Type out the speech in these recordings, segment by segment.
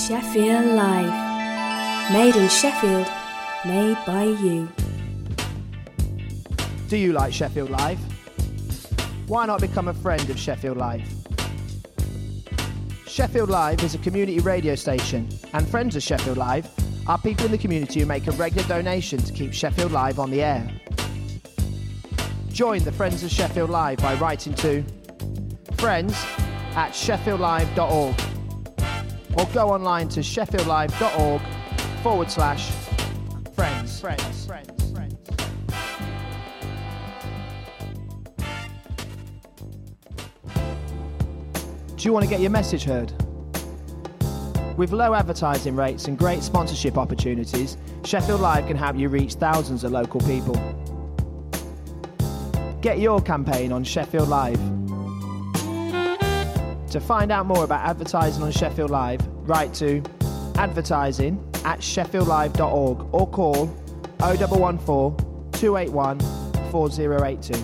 Sheffield Live. Made in Sheffield, made by you. Do you like Sheffield Live? Why not become a friend of Sheffield Live? Sheffield Live is a community radio station, and friends of Sheffield Live are people in the community who make a regular donation to keep Sheffield Live on the air. Join the Friends of Sheffield Live by writing to friends@sheffieldlive.org or go online to sheffieldlive.org/friends. Do you want to get your message heard? With low advertising rates and great sponsorship opportunities, Sheffield Live can help you reach thousands of local people. Get your campaign on Sheffield Live. To find out more about advertising on Sheffield Live, write to advertising@sheffieldlive.org or call 0114 281 4082.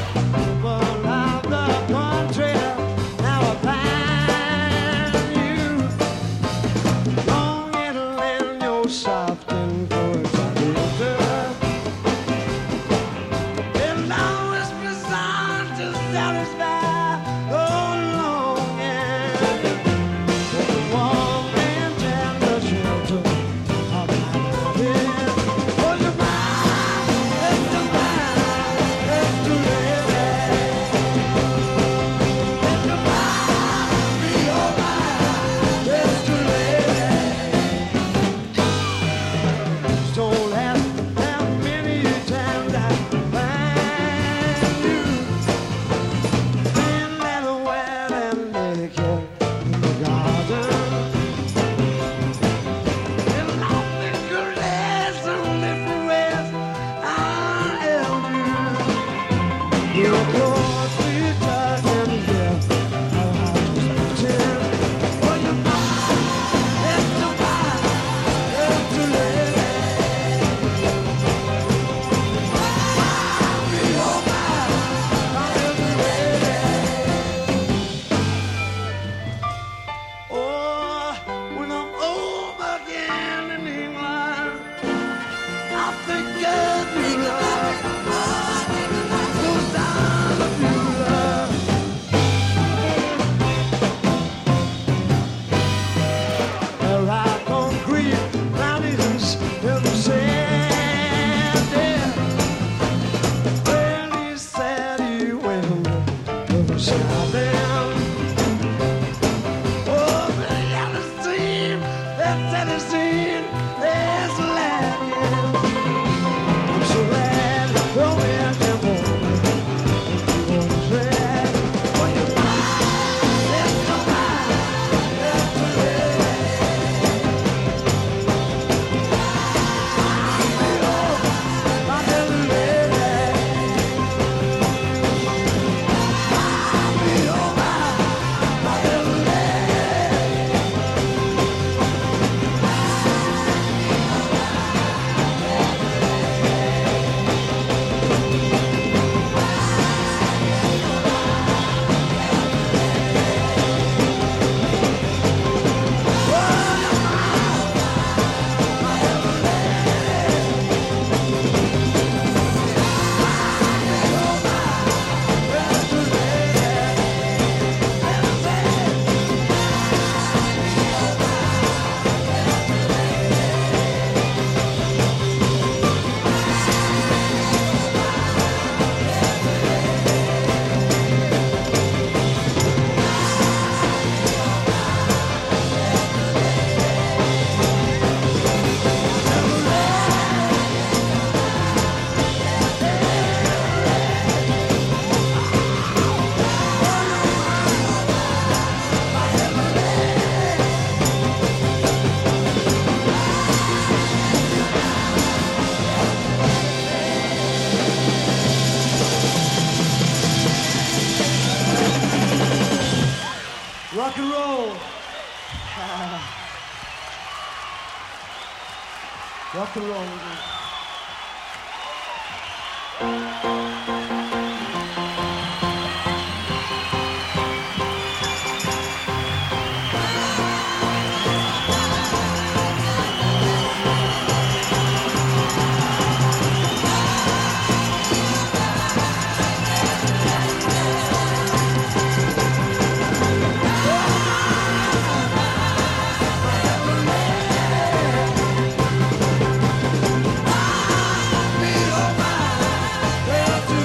People of the country, now I find you. Rock and roll. Rock and roll. Well,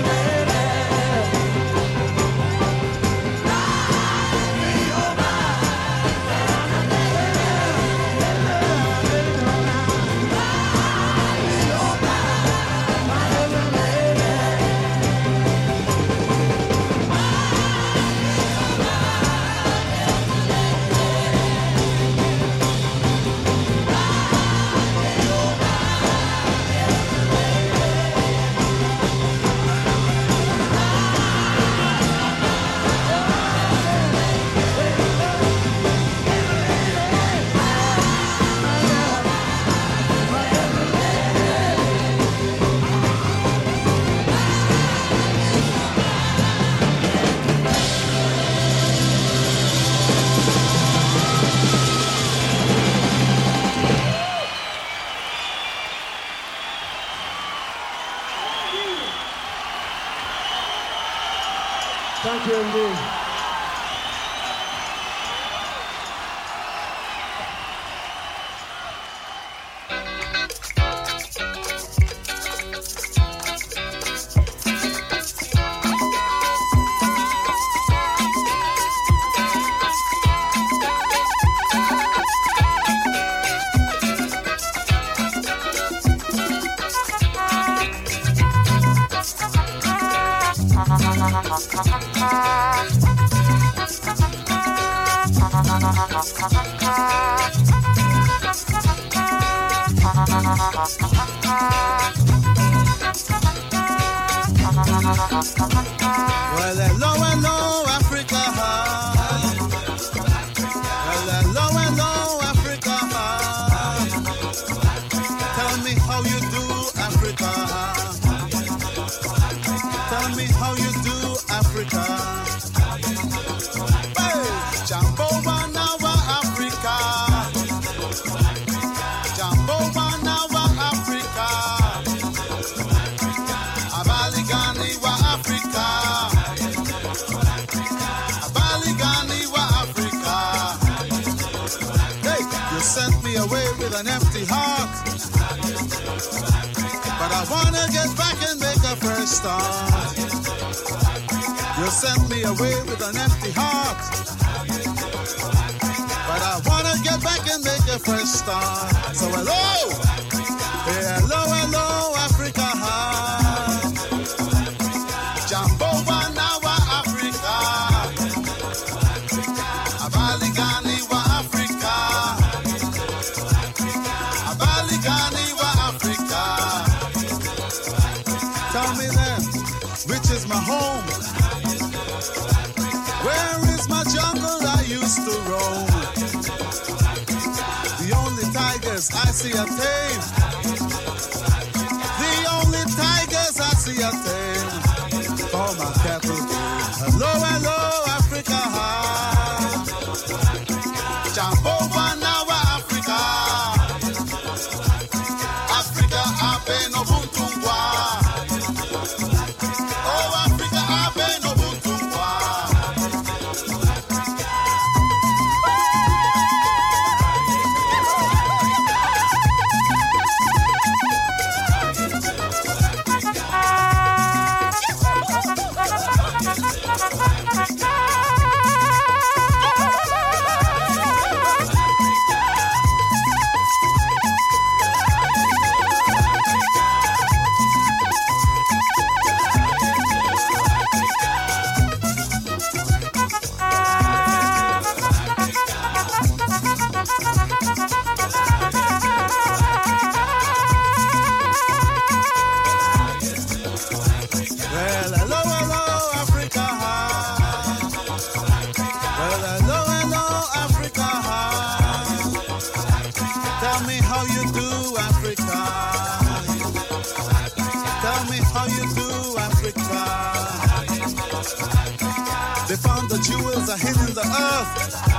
Well, hello, Africa. Well, hello, Africa. Tell me how you do, Africa. Tell me how you do, Africa. Hey, Jambo Banawa, Africa. Jambo Banawa, Africa. Abaligani wa Africa. Abaligani wa Africa. Hey, you sent me away with an empty heart, but I wanna get back and make a fresh start. You sent me away with an empty heart, but I wanna get back and make a fresh start. So hello, hey, hello, Africa. Jambo Banawa, Africa. Abaligani wa Africa. Abaligani wa Africa. Tell me then, which is my home? Where is my jungle I used to roam? The only tigers I see are tame. The only tigers I see are tame. For my cattle. Hello, Africa. Jambo Banawa, Africa. Africa, Abe no Buntungwa. Oh, Africa, Abe no Buntungwa. Well, hello, Africa. Well, hello, Africa. Tell me how you do, Africa. Tell me how you do, Africa. They found the jewels are hidden in the earth.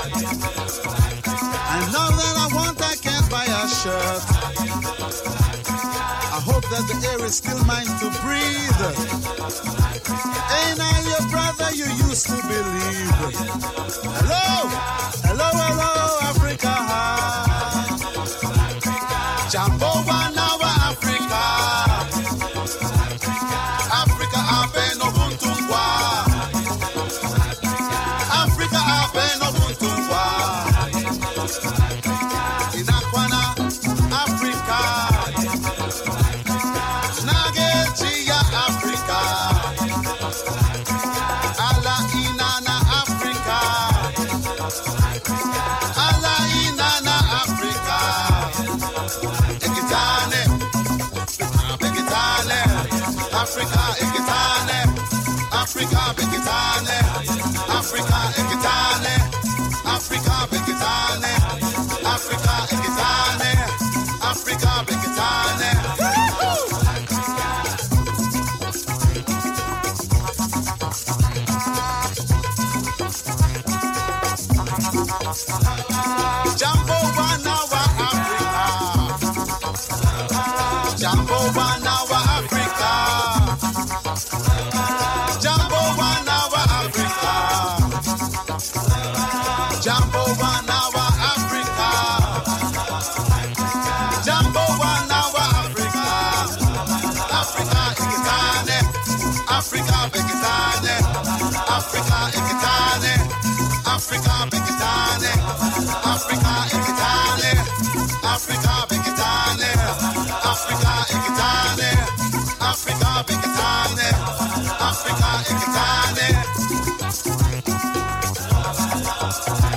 And now that I want, I can't buy a shirt. I hope that the air is still mine to breathe. Ain't I your brother you used to believe? Hello, Africa. Jambo Banawa, Africa. Africa, Abe no Buntungwa. Africa, Abe no Buntungwa. Inakwana, Africa. Nagetia, Africa. Ala inana Africa. Ala inana Africa. Ekitane. Bekitane. Africa ekitane. Africa bekitane. Africa ekitane. Africa bekitane. Africa ekitane. Africa bekitane. Jambo Banawa, Africa. Jambo Banawa, Africa. Jambo Banawa, Africa. Jambo Banawa, Africa. Jambo Banawa, Africa. Africa ekitane. Africa bekitane. Africa ekitane. Africa bekitane. Africa ekitane. Africa bekitane. Africa ekitane. Africa bekitane. Africa ekitane.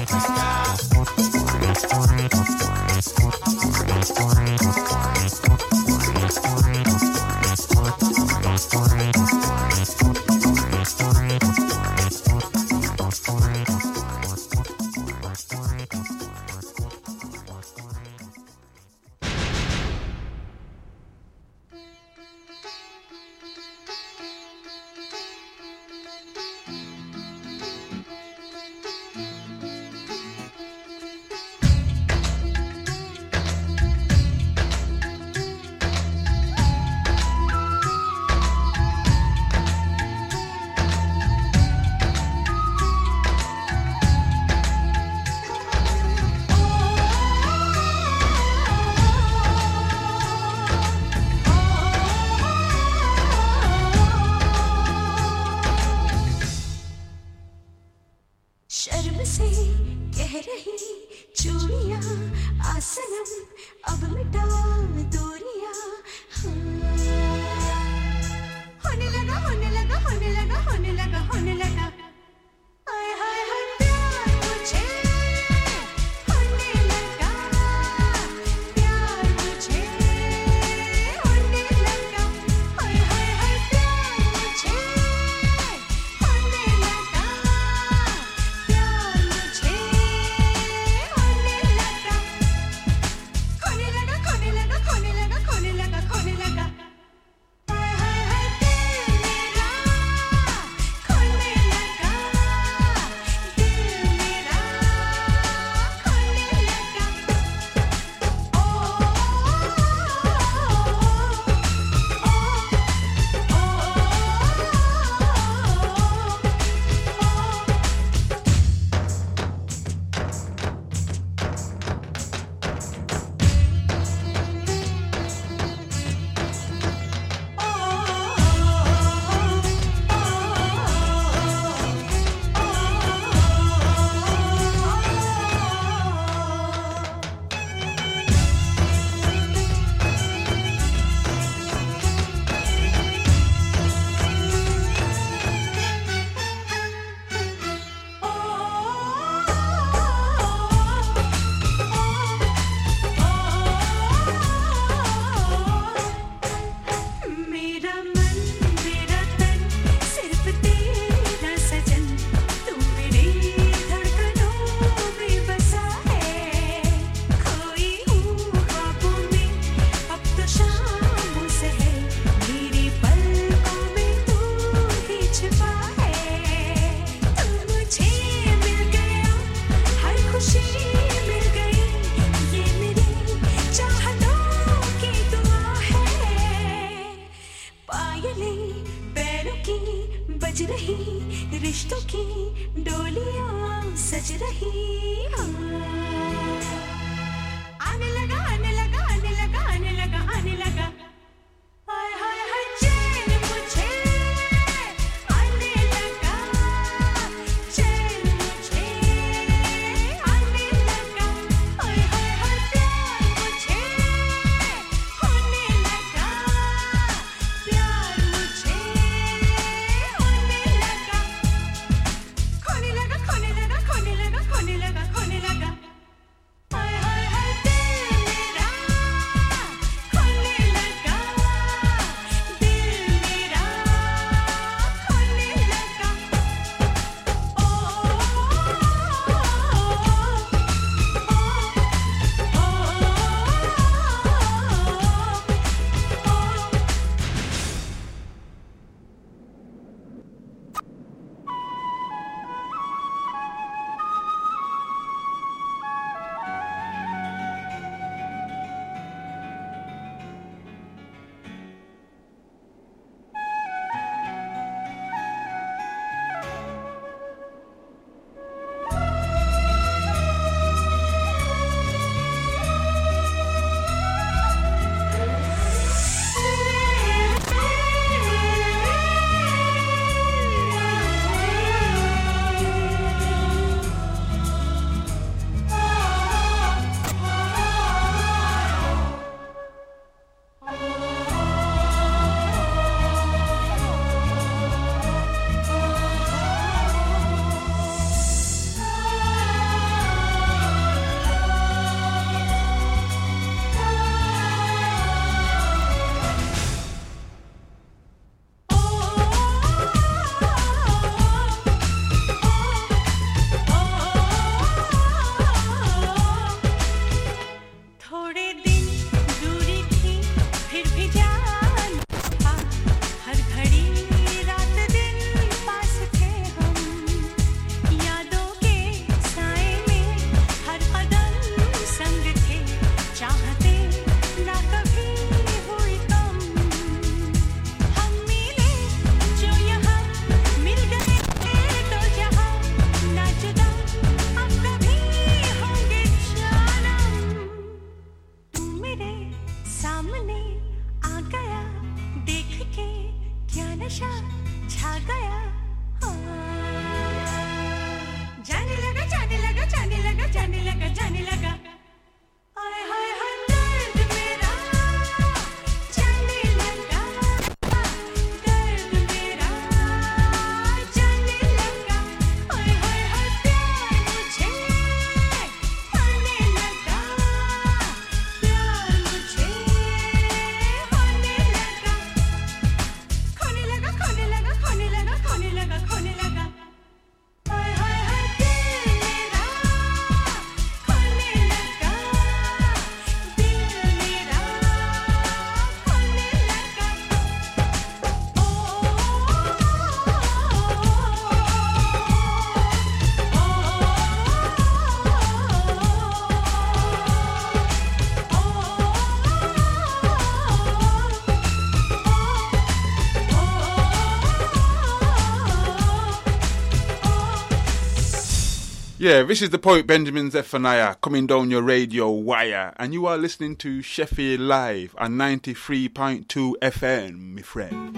Yeah, this is the poet Benjamin Zephaniah coming down your radio wire, and you are listening to Sheffield Live on 93.2 FM, my friend.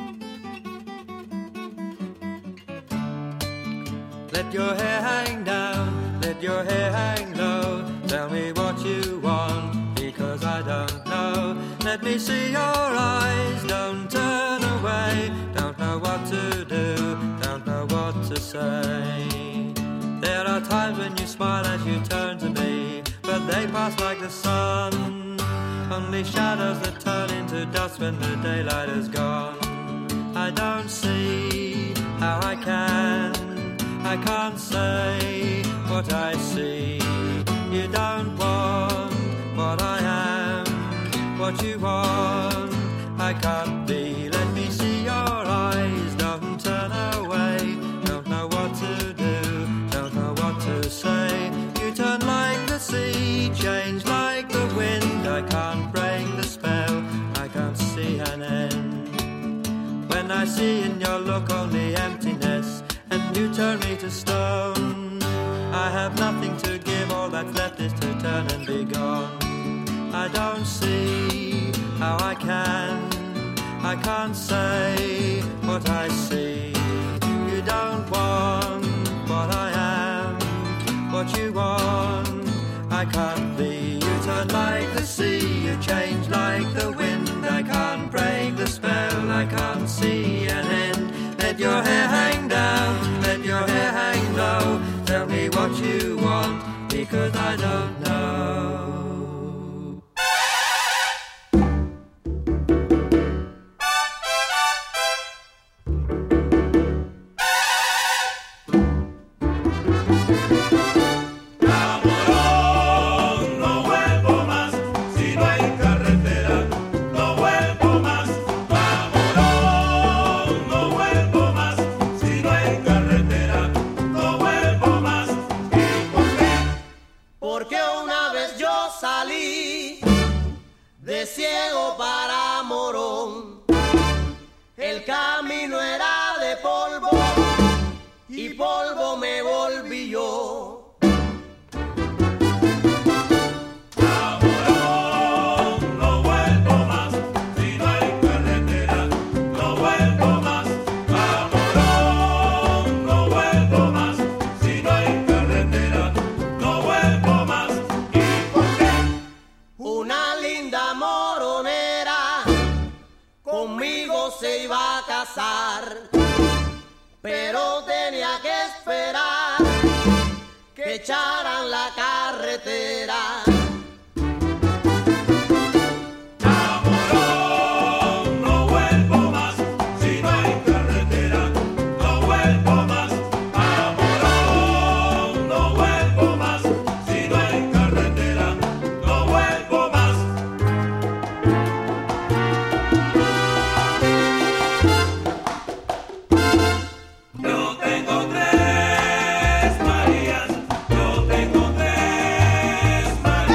Let your hair hang down, let your hair hang low. Tell me what you want, because I don't know. Let me see your eyes, don't turn away. Don't know what to do, don't know what to say. There are times when you smile as you turn to me, but they pass like the sun. Only shadows that turn into dust when the daylight is gone. I don't see how I can't say what I see. You don't want what I am, what you want I can't be. Let me see your eyes, don't turn away. Don't know what to do, don't know what to say. You turn like the sea, change like the wind. I can't break the spell, I can't see an end. When I see in your look only emptiness, and you turn me to stone, I have nothing to give, all that's left is to turn and be gone. I don't see how I can't say what I see. You don't want what I am, what you want I can't be. You turn like the sea, you change like the wind. I can't break the spell, I can't see an end. Let your hair hang down, let your hair hang low. Tell me what you want, because I don't know. Ciego para Morón, el camino era de polvo y polvo me volví yo. Se iba a casar, pero tenía que esperar que echaran la carretera. Marías, yo tengo tres Marías.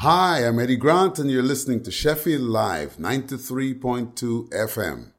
Hi, I'm Eddie Grant, and you're listening to Sheffield Live, 93.2 FM.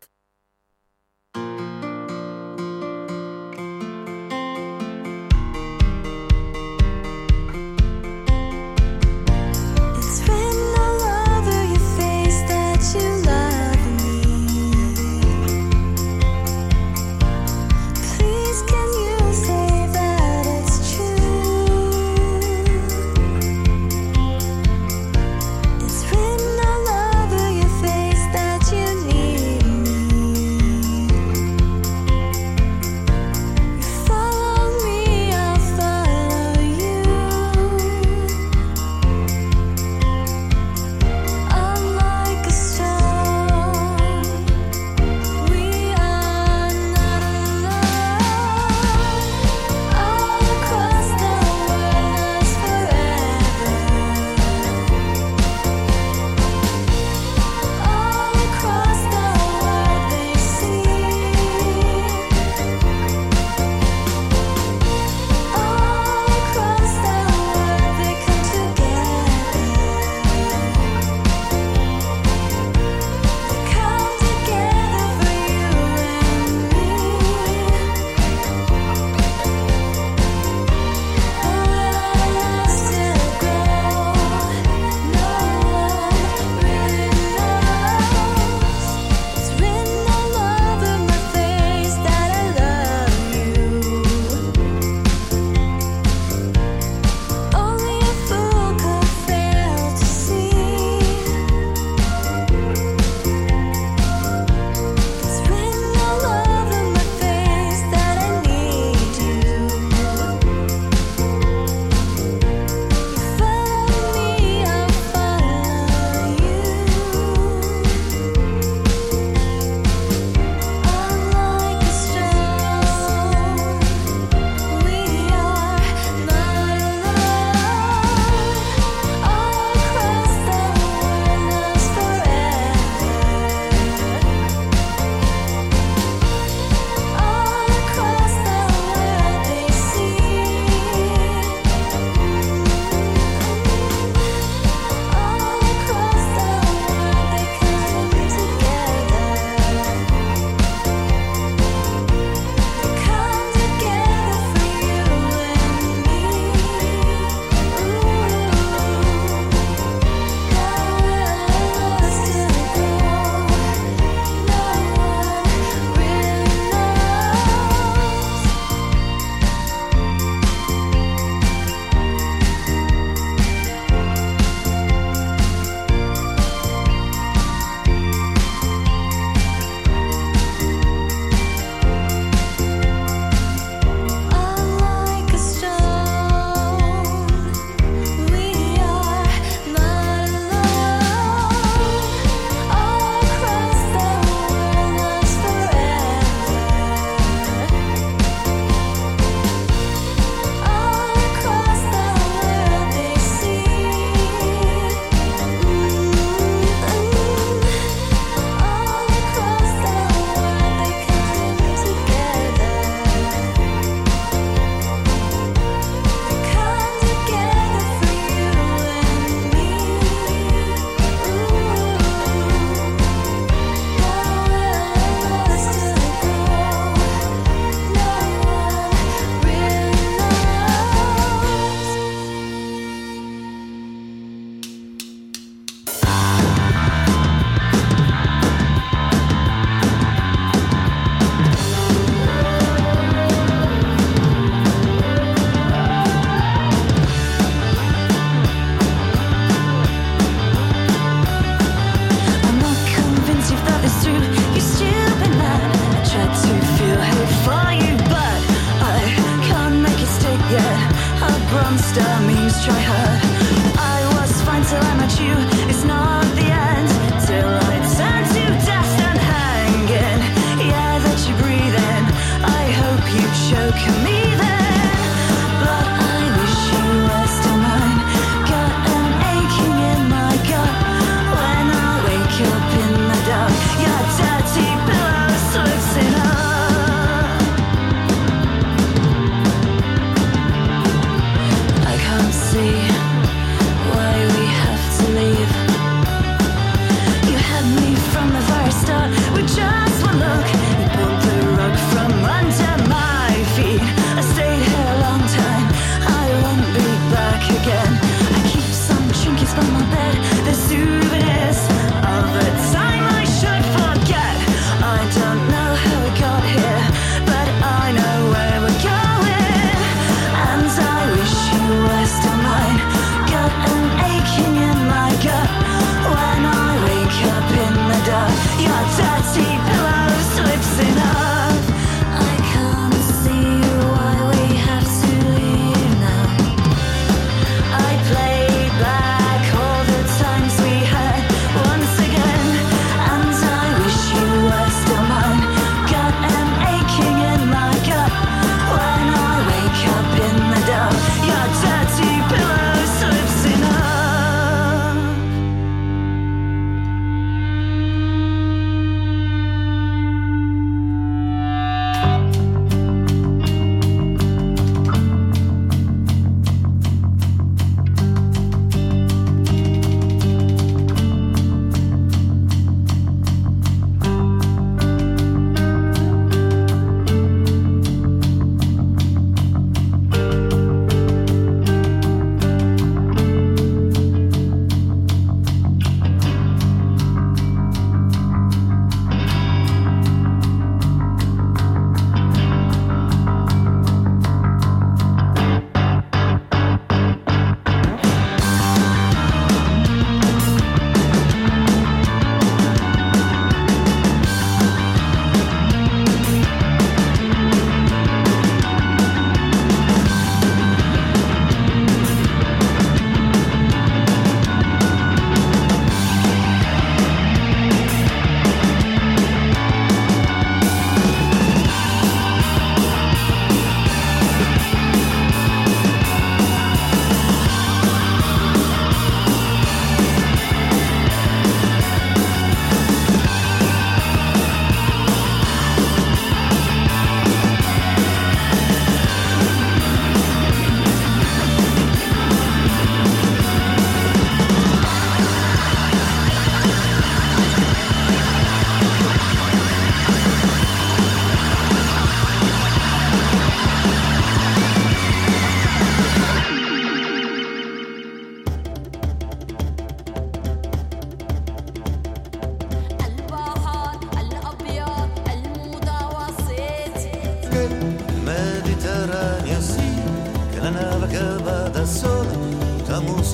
See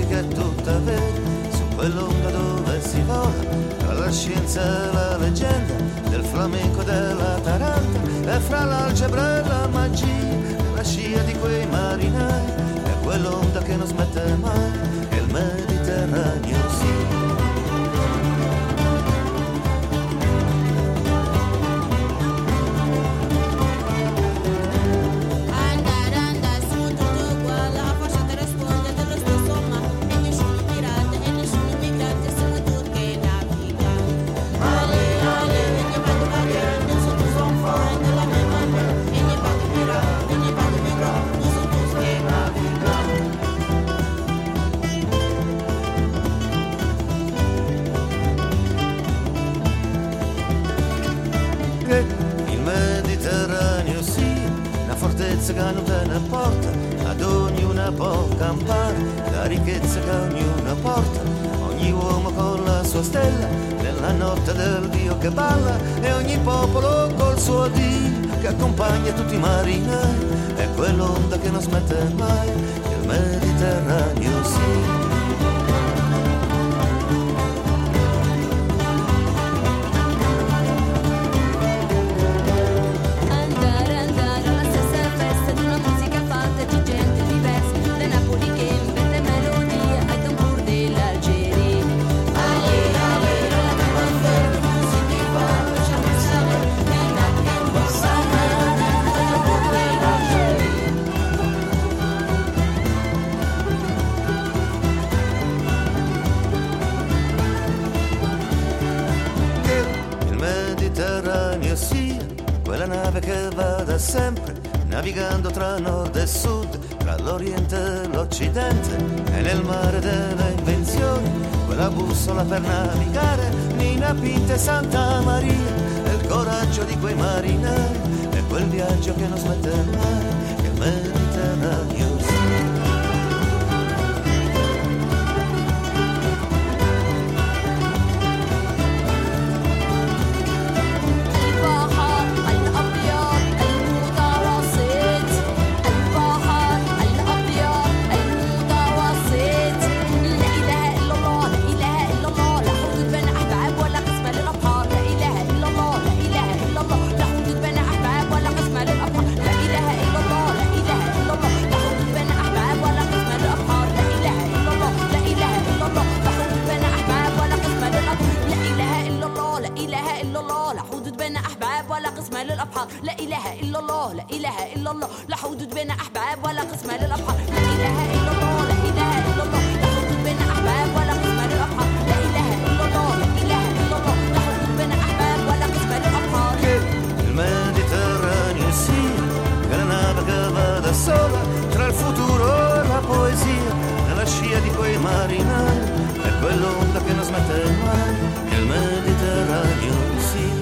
che è tutta vera, su quell'onda dove si vola, tra la scienza e la leggenda, del flamenco e della taranta, e fra l'algebra e la magia, la scia di quei marinai, è quell'onda che non smette mai, è il Mediterraneo, sì. Il Mediterraneo sia una fortezza che non te ne porta, ad ognuna può campare, la ricchezza che ognuna porta, ogni uomo con la sua stella, nella notte del Dio che balla, e ogni popolo col suo Dio che accompagna tutti i marinai, è quell'onda che non smette mai, il Mediterraneo sia. Quella nave che va da sempre, navigando tra nord e sud, tra l'oriente e l'occidente, e nel mare delle invenzioni, quella bussola per navigare, Nina Pinta e Santa Maria, e il coraggio di quei marinai, e quel viaggio che non smette mai, che il Mediterraneo sia. لا إله إلا الله لا إله إلا الله لا حدود بين أحباب ولا قسمة للأبحار لا إله إلا الله لا إله إلا الله لا حدود بين أحباب ولا قسمة للأبحار لا إله إلا الله لا إله إلا الله لا حدود بين أحباب ولا قسمة للأبحار. Il Mediterraneo sia che la nave che va da sola tra il futuro e la poesia, nella scia di quei marinai, è quell'onda che non smette mai, che il Mediterraneo sia.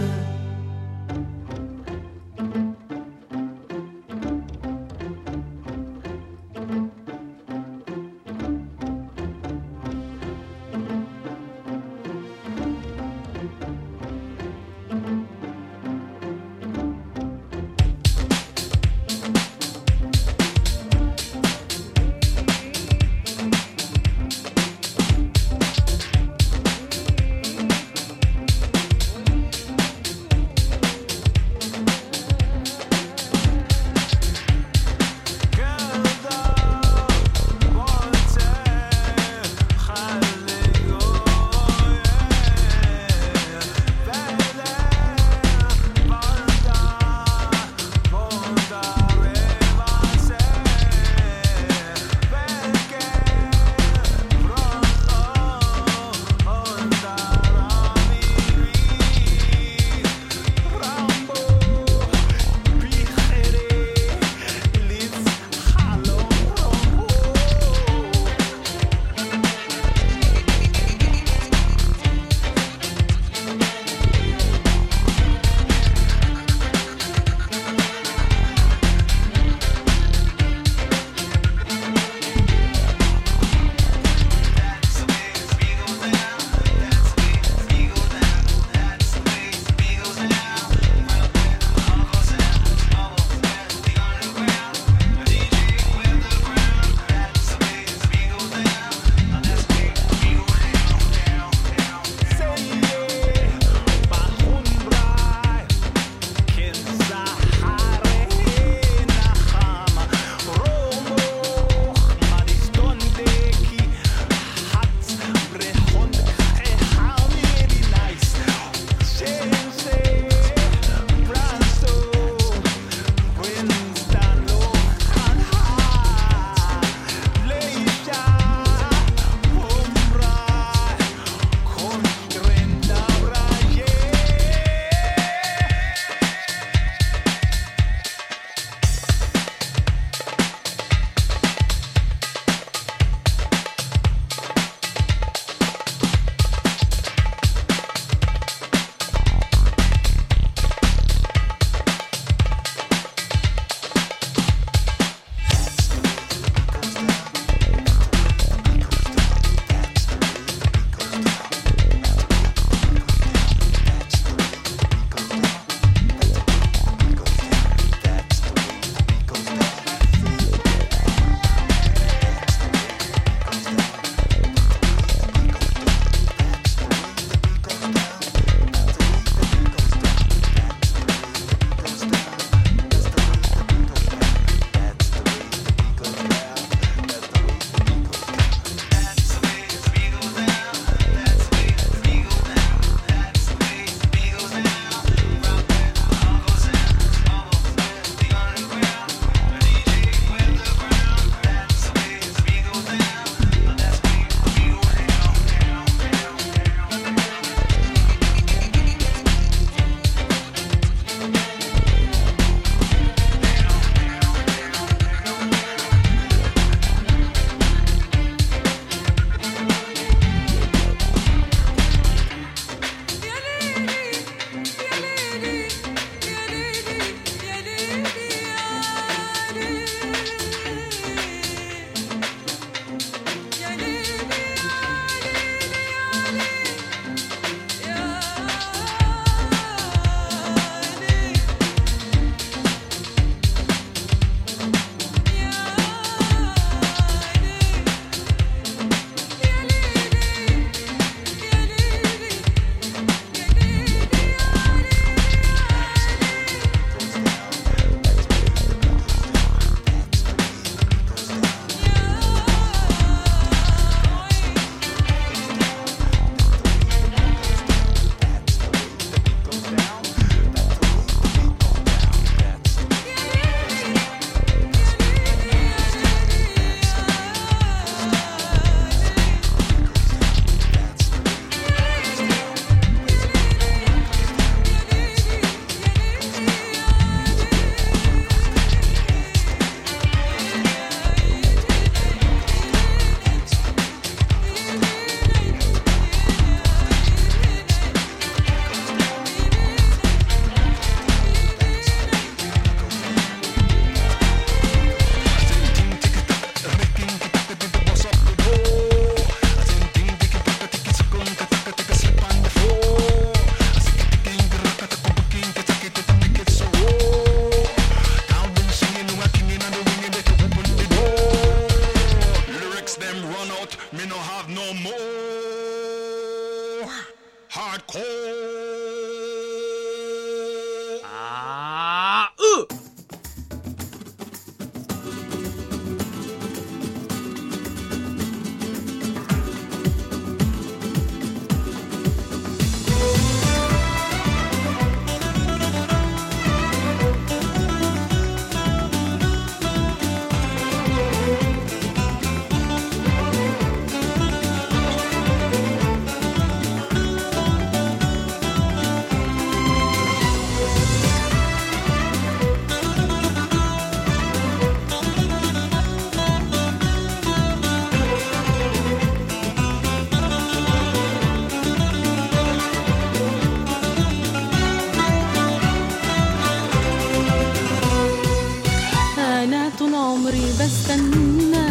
عمري بستنى،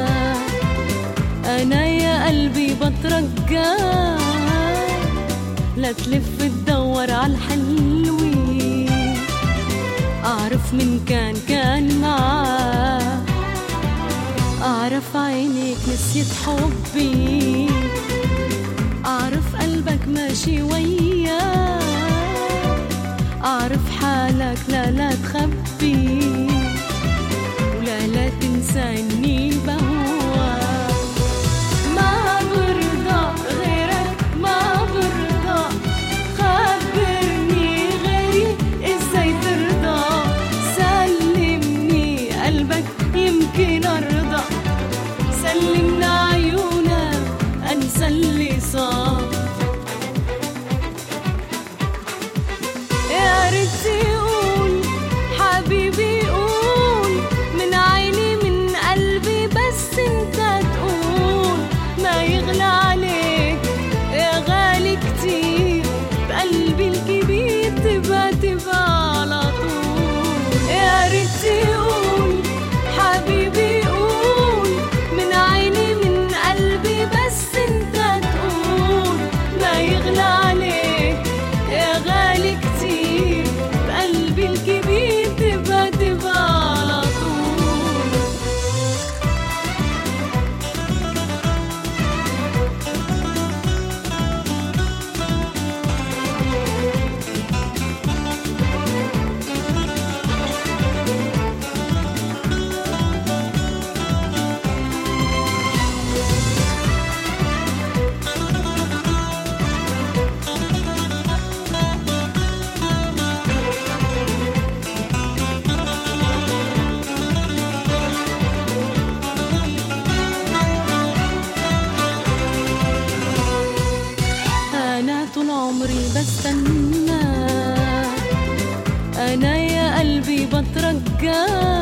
أنا يا قلبي بترجى، لا تلف تدور عالحلوين، أعرف من كان معاه، أعرف عينيك نسيت حبي، أعرف قلبك ماشي وياه، أعرف حالك لا تخبي، ولا تنسى إني بهواك. ما برضى غيرك، ما برضى، خبرني غيري إزاي ترضى، سلمني قلبك يمكن أرضى، سلمنا عيونك أنسى اللي صار. يا ريت تقول حبيبي، قول من عيني من قلبي، بس انت تقول ما يغلى عليك يا غالي كتير، بقلبي الكبير تبقى على طول. يا ريت تقول حبيبي، قول من عيني من قلبي، بس انت تقول ما يغلى عليك يا غالي كتير، بقلبي الكبير تبقى على طول. أنا طول عمري بستنى، أنا يا قلبي بترجى،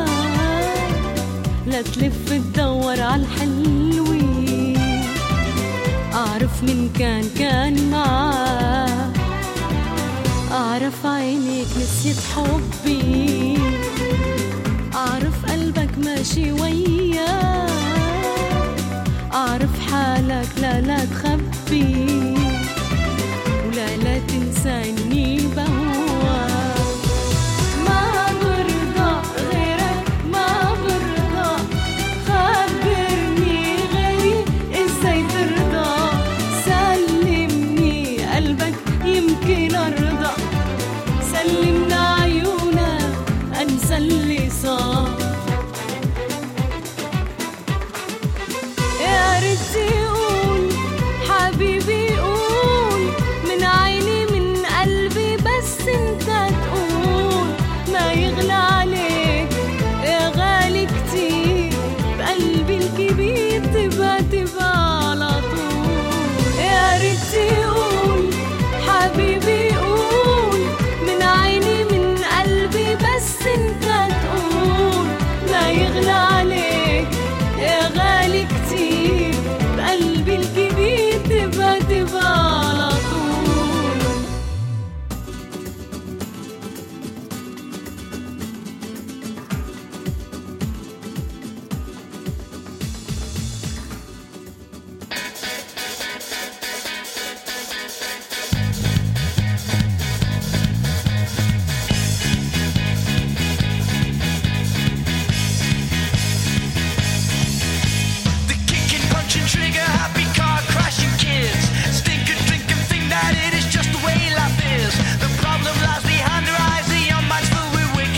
لا تلف تدور عالحلوين، أعرف من كان معاه، أعرف عينيك نسيت حبي، أعرف قلبك ماشي وياه، أعرف حالك لا تخبي، ولا تنسى إني بهواك. ما برضى غيرك، ما برضى، خبرني غيري إزاي ترضى، سلمني قلبك يمكن أرضى، سلمنا عيونك أنسى اللي صار. يا ريت تقول حبيبي، قول من عيني من قلبي، بس انت تقول ما يغلى